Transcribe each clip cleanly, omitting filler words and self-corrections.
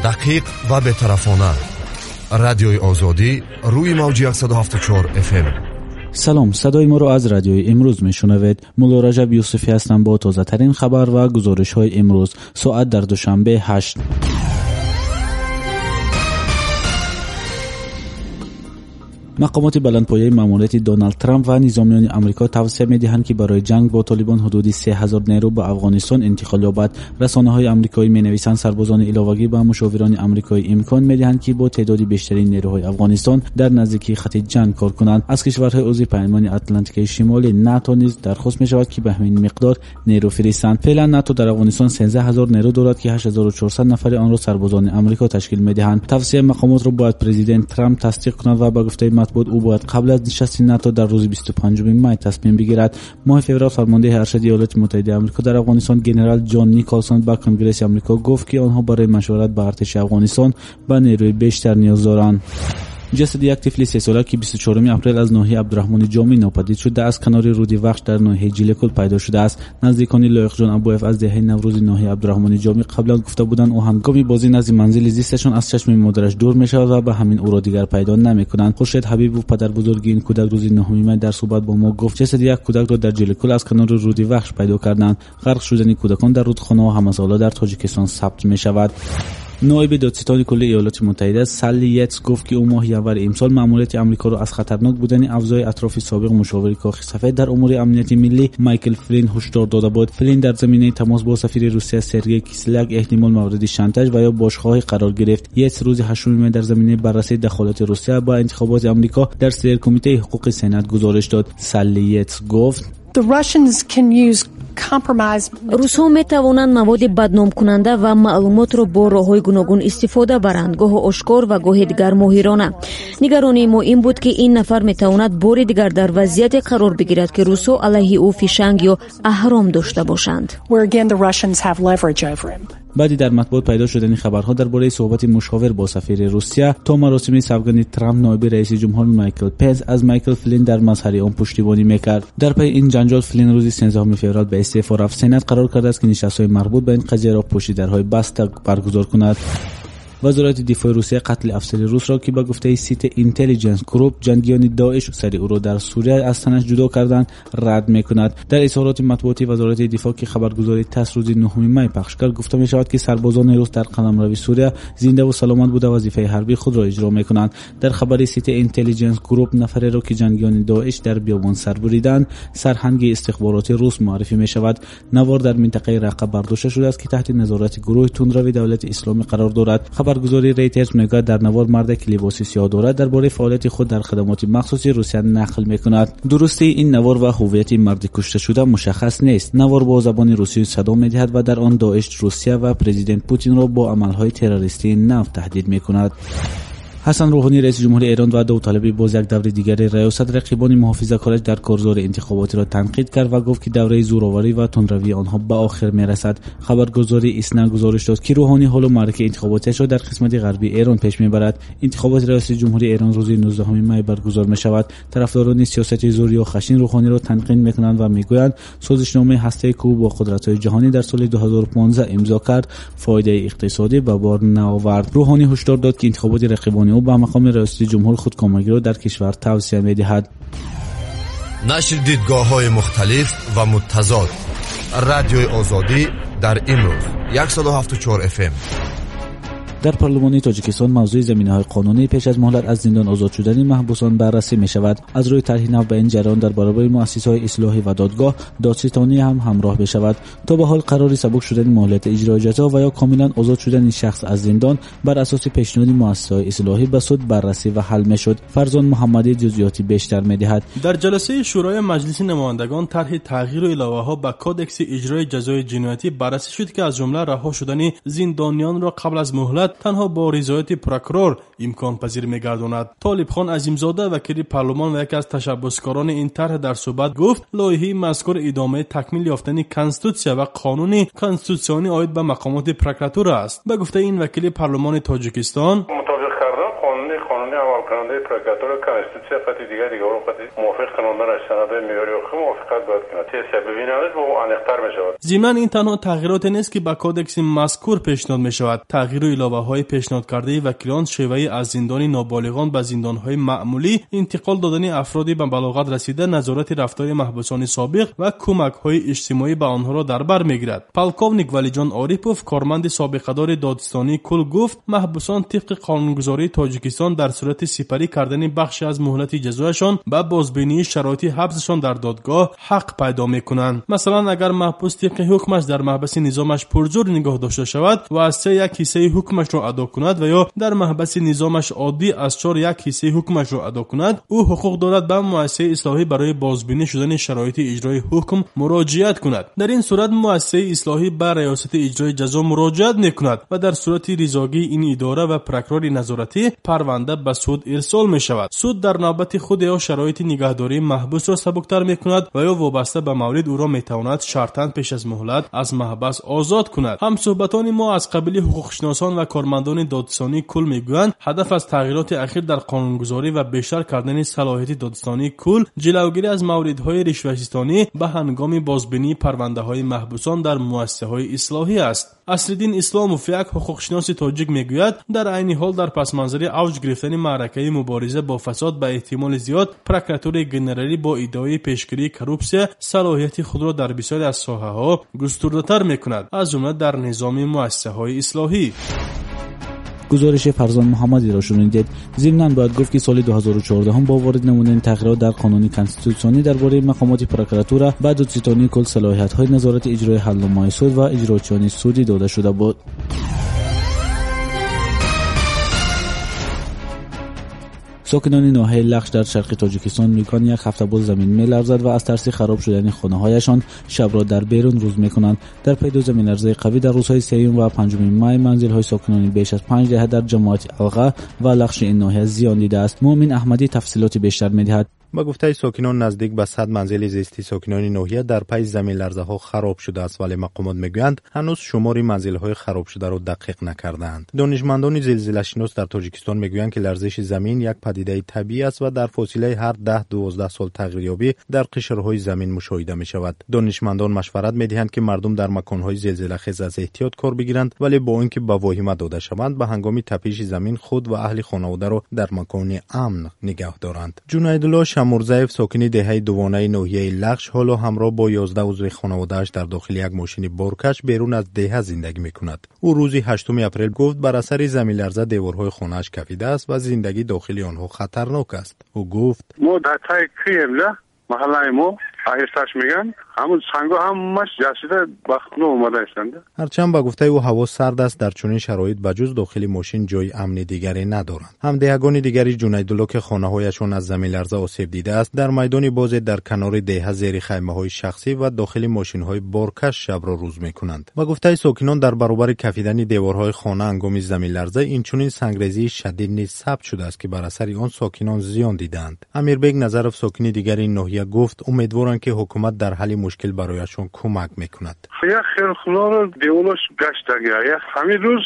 دقیق و بی‌طرفانه. رادیوی آزادی روی موج 174 FM. سلام، صدای ما را از رادیوی امروز میشنوید. مولا رجب یوسفی هستم با تازه ترین خبر و گزارش های امروز. ساعت در دوشنبه 8. مقامات بلندپایه ماموریت دونالد ترامپ و نظامیان آمریکا توصیه می‌دهند که برای جنگ با طالبان حدود 3000 نیرو به افغانستان انتقال یابد. رسانه‌های آمریکایی می‌نویسند سربازان علاوگی به مشاوران آمریکایی امکان می‌دهند که با تعداد بیشتری نیروهای افغانستان در نزدیکی خط جنگ کار کنند. از کشورهای عضو پیمان اتلانتیک شمالی ناتو نیز درخواست می‌شود که به همین مقدار نیرو فرستند. فعلا ناتو در افغانستان 13000 نیرو دارد که 8400 نفر آن را سربازان آمریکا تشکیل می‌دهند. توصیه مقامات را باید پرزیدنت ترامپ تصدیق کند و به گفته مطبوعات او باید قبل از نشست ناتو در روز 25 می تصمیم بگیرد. ماه فوریه فرمانده ارشد ایالات متحده آمریکا در افغانستان جنرال جان نیکلسون به کنگره آمریکا گفت که آنها برای مشورت با ارتش افغانستان به نیروی بیشتر نیاز دارند. جسد یک طفل 3 ساله که 24 اپریل از ناحیه عبدالرحمن جامی ناپدید شده از کنار رود وخش در ناحیه جیلکل پیدا شده است. نزدیکان لایق جان ابویف از دهه نوروز ناحیه عبدالرحمن جامی قبلا گفته بودند او هنگام بازی نزد منزل زیستشان از چشم مادرش دور می‌شود و به همین او را دیگر پیدا نمی‌کنند. خورشید حبیبوف پدر بزرگ این کودک روز 9 می در صحبت با ما گفت جسد یک کودک را در جیلکل از کنار رود وخش پیدا کردند. غرق شدن کودکان در رودخانه و همسالا در تاجیکستان ثبت می‌شود. نایب دادستان کل ایالات متحده سالی یتس گفت که او ماه ینور امسال ماموریت آمریکا را از خطرناک بودن افزای اطراف سابق مشاور کاخ سفید در امور امنیت ملی مایکل فلین هشدار داده بود. فلین در زمینه تماس با سفیر روسیه سرگئی کیسلیاک احتمال مورد شانتاژ و یا بازخواهی قرار گرفت. یتس روز 8 می در زمینه بررسی دخالت روسیه با انتخابات آمریکا در سر کمیته حقوق سنات گزارش داد. سالی یتس گفت روس‌ها می‌توانند مواد بدنام کننده و معلومات را با راه‌های گوناگون استفاده برند، گاه آشکار و گاه دیگر ماهرانه. نگرانی ما این بود که این نفر می‌تواند بار دیگر در وضعیتی قرار بگیرد که روس‌ها علیه او فشنگ یا اهرام داشته باشند. بعدی در مطبوعات پیدا شدن خبرها درباره صحبت مشاور با سفیر روسیه تا مراسم سوگند ترامپ نایب رئیس جمهور مایکل پنس از مایکل فلین در مظهر آن پشتیبانی میکرد. در پی این جنجال فلین روز 13 فوریه به استعفا رفت. سنات قرار کرده است که نشست‌های مربوط به این قضیه را پشت درهای بسته برگزار کند. وزارت دفاع روسیه قتل افسر روس را که به گفته سیت اینتلیجنس گروپ جنگیان داعش و سری او را در سوریه از تنش جدا کردند رد میکند. در اظهارات مطبوعاتی وزارت دفاع که خبرگزاری تاس روز 9 می پخش کرد گفته می شود که سربازان روس در قلمرو سوریه زنده و سلامت بوده وظیفه حربی خود را اجرا میکنند. در خبر سیت اینتلیجنس گروپ نفری را که جنگیان داعش در بیابان سر بریدند سرهنگ استخبارات روس معرفی می شود. نوار در منطقه رقه برداشته شده است که تحت نظارت گروه تندروی دولت اسلامی قرار دارد. خبرگزاری ریترز میگه در نوار مرد که لباس سیاه دارد درباره فعالیت خود در خدمات مخصوصی روسیه نقل میکند. درستی این نوار و هویت مرد کشته شده مشخص نیست. نوار با زبان روسی صدا میدهد و در آن داعش روسیه و پرزیدنت پوتین را با عملهای تروریستی نو تهدید میکند. حسن روحانی رئیس جمهور ایران و داوطلبی باز یک دوره دیگر ریاست رقیبان محافظه‌کارش در کارزار انتخاباتی را تنقید کرد و گفت که دوره زورآوری و تندروی آنها به آخر میرسد. خبرگزاری اسنا گزارش داد که روحانی حال معرکه انتخاباتیش را در قسمت غربی ایران پیش میبرد. انتخابات ریاست جمهوری ایران روز 19 می برگزار میشود. طرفداران سیاست زوری و خشن روحانی را تنقید میکنند و میگویند سازشنامه هسته‌ای که با قدرت‌های جهانی در سال 2015 امضا کرد فایده اقتصادی به بار نیاورد. روحانی هشدار داد که انتخابات رقیبان او به مقام رئیس جمهور خودکامگی را در کشور توسعه می‌دهد. نشر دیدگاه‌های مختلف و متضاد. رادیوی آزادی در امروز 174 FM. در پارلمان تاجیکستان موضوع زمینه‌های قانونی پیش از مهلت از زندان آزاد شدن محبوسان بررسی می‌شود. از روی طرح نو به این جریان در برابر مؤسسه‌های اصلاحی و دادگاه دادستانی هم همراه بشود. تا به حال قراری سبک شدن مهلت اجرای جزا و یا کاملا آزاد شدن شخص از زندان بر اساس پیشنهاد مؤسسه‌های اصلاحی به سود بررسی و حل می‌شد. فرزان محمدی جزئیاتی بیشتر می‌دهد. در جلسه شورای مجلس نمایندگان طرح تغییر و اضافه‌ها به کدکس اجرای جزای جنایتی بررسی شد که از جمله رها شدن زندانیان را قبل از مهلت تنها با رضایت پروکورور امکان پذیر می‌گرداند. طالب خان عظیمزاده وکیل پارلمان و یکی از تشبثکاران این طرح در صحبت گفت لایحه مذکور ادامه تکمیل یافتن کنستیتوسیا و قانون کنستیتوسیونی عاید به مقامات پروکراتور است. به گفته این وکیل پارلمان تاجیکستان مطابق کردن قانونی عمل کننده پروکراتور کانستیتوسیا خاطی دیگر موافق کننده را سند معیاری و موافقت باید کند. چه ببینید و انیق‌تر می‌شود. ضمن این تنها تغییرات نیست که به کودکس مذکور پیشنهاد می‌شود. تغییر و علاوه‌های پیشنهاد کرده وکیلان شیوه از زندان نابالغان به زندان‌های معمولی، انتقال دادن افرادی به بلاغت رسیده، نظارت رفتار محبوسان سابق و کمک‌های اجتماعی به آنها را در بر می‌گیرد. پالکوونیک ولیجان عارفوف، کارمند سابقه‌دار دادستانی کل گفت محبوسان طبق قانونگذاری تاجیکستان در صورت سپری کردن بخشی از مهلت جزایشان به بازبینی شرایط حبسشان در دادگاه حق پیدا می‌کنند. مثلا اگر محبوس طبق حکمش در محبس نظامش پرزور نگاه داشته شود و از 1 حصه حکمش را ادا کند و یا در محبس نظامش عادی از 4 1 حصه حکمش را ادا کند، او حقوق دارد به مؤسسه اصلاحی برای بازبینی شدن شرایط اجرای حکم مراجعت کند. در این صورت مؤسسه اصلاحی به ریاست اجرای جزا مراجعت می‌کند و در صورت رضایت این اداره و پروکرور نظارتی پرونده به سود ارسال می‌شود. سود در نوبت خود یا شرایط نگهداری محبوس را سبکتر می‌کند و یا وابسته به مورد او را می‌تواند شرطاً پیش از مهلت از محبس آزاد کند. هم صحبتان ما از قبیل حقوقشناسان و کارمندان دادستانی کل میگویند هدف از تغییرات اخیر در قانونگذاری و بیشتر کردن صلاحیت دادستانی کل جلوگیری از موردهای رشوه‌ستانی به هنگام بازبینی پرونده‌های محبوسان در مؤسسه‌های اصلاحی است. اصل‌الدین اسلاموف، یک حقوقشناس تاجیک میگوید در عین حال در پس منظر اوج گرفتن معرکه مبارزه با فساد به احتمال زیاد پروکراتور ژنرالی با ادعای پیشگیری کروپسیا صلاحیت خود را در بسیاری از ساحه‌ها گسترده‌تر می‌کند، از جمله در نظام مؤسسه‌های اصلاحی. گزارش فرزان محمدی را شنیدید. ضمناً باید گفت که سال 2014 هم با وارد نمودن تغییرات در قانون کنستیتوسیونی درباره مقامات پروکراتور به دادستانی کل صلاحیت‌های نظارت اجرای حل‌نامه‌های سود و اجراچیان سودی داده شده بود. ساکنان ناحیه لخش در شرق تاجیکستان میگن یک هفته بود زمین میلرزد و از ترس خراب شدن خانه‌هایشان شب را در بیرون روز میکنند. در پی دو زمین لرزه قوی در روزهای 3 و 5 می منزل‌های ساکنان بیش از 5 دهه در جماعت الغا و لخش این ناحیه زیان دیده است. مومن احمدی تفصیلات بیشتر می‌دهد. با گفته ساکنان نزدیک به 100 منزل زیستی ساکنان ناحیه در پی زمین لرزه ها خراب شده است، ولی مقامات میگویند هنوز شمار منزل های خراب شده را دقیق نکردند. دانشمندان زلزله شناس در تاجیکستان میگویند که لرزش زمین یک پدیده طبیعی است و در فاصله هر 10-12 سال تغییریابی در قشرهای زمین مشاهده می شود. دانشمندان مشورت میدهند که مردم در مکانهای زلزله خیز از احتیاط کار بگیرند، ولی با اینکه به واهمه داده شوند به هنگام تپش زمین خود و اهل خانواده را در مکان امن نگه دارند. جنیدالله شمورزیف، ساکن دهه دوانه ناحیه لخش، حالا همراه با 11 عضو خانواده‌اش در داخل یک ماشین بارکش بیرون از دهه زندگی می‌کند. او روز 8 اپریل گفت بر اثر زمین لرزه دیوارهای خانه‌اش کفیده است و زندگی داخل آنها خطرناک است. او گفت ما در تای کیملا محله ما آهستش میگن همون سنگا همش جسیده بخنو اومده هستند. هرچند با گفته او هوا سرد است، در چنین شرایط بجز داخل ماشین جای امن دیگری ندارند. همدهگان دیگری جنیدالله که خانه‌هایشان از زمین لرزه آسیب دیده است در میدان باز در کنار دهه زیر خیمه‌های شخصی و داخل ماشین‌های بارکش شب را روز می‌کنند. با گفته ساکنان در برابر کفیدن دیوارهای خانه هنگام زمین لرزه این چنین سنگریزی شدید نیز ثبت شده است که بر اثر آن ساکنان زیان دیدند. امیربگ نظرف، ساکن دیگری ناحیه، گفت امیدوارند که حکومت در حل مشکل برایشان کمک میکند. یک خیلی خونه رو دیولش گشتگیه همین روز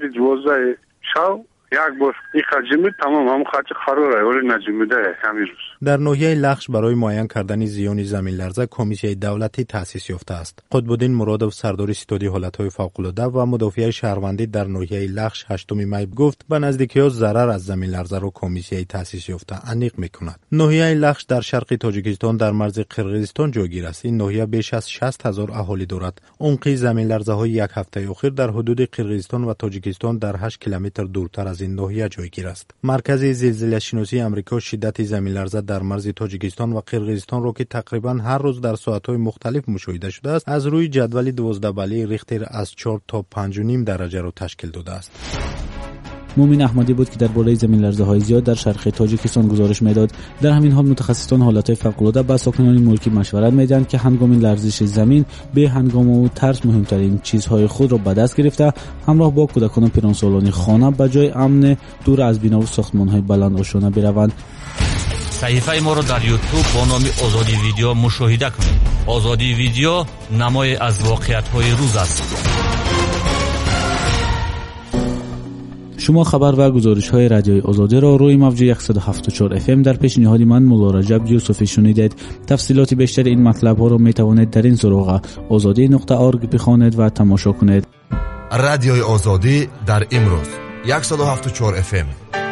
1:12 شب یک بار این خرجیمی تمام هم خرج خراره ولی نجمیده همین روز. در ناحیه لخش برای معاین کردن زیان زمین لرزه کمیسیون دولتی تأسیس یافته است. قطب‌الدین مرادov، سردار ستادی حالت‌های فوق‌العاده و مدافع شهروندی در ناحیه لخش 8 می گفت به نزدیکی ضرر از زمین لرزه را کمیسیون تأسیس یافته انیق می‌کند. ناحیه لخش در شرق تاجیکستان در مرز قرقیزستان جایگیر است. این ناحیه بیش از 60,000 اهالی دارد. عمق زمین لرزه‌های یک هفته اخیر در حدود قرقیزستان و تاجیکستان در 8 کیلومتر دورتر از این ناحیه جایگیر است. مرکز زلزله شناسی آمریکا شدت زمین لرزه در مرز تاجیکستان و قرقیزستان را که تقریبا هر روز در ساعت‌های مختلف مشاهده شده است، از روی جدول 12 بالای ریختر از 4 تا 5.5 درجه را تشکیل داده است. مومن احمدی بود که درباره زمین لرزه‌های زیاد در شرق تاجیکستان گزارش میداد. در همین حال متخصصان حالات فوق‌العاده با ساکنان ملکی مشورت میدهند که هنگام لرزش زمین به هنگام و ترس مهمترین چیزهای خود را به دست گرفته همراه با کودکان پیرانسالان خانه به جای امن دور از بنا و ساختمان‌های بلند آشنا بروند. صحیفه ما را در یوتیوب با نام آزادی ویدیو مشاهده کنید. آزادی ویدیو نمای از واقعیت‌های روز است. شما خبر و گزارش های رادیوی آزادی را روی موج 107.4 FM در پیشنهاد من مولا رجب یوسفی شنیدید. تفصیلات بیشتر این مطلب ها را می توانید در این سراغ azadi.org بخوانید و تماشا کنید. رادیوی آزادی در امروز 107.4 FM.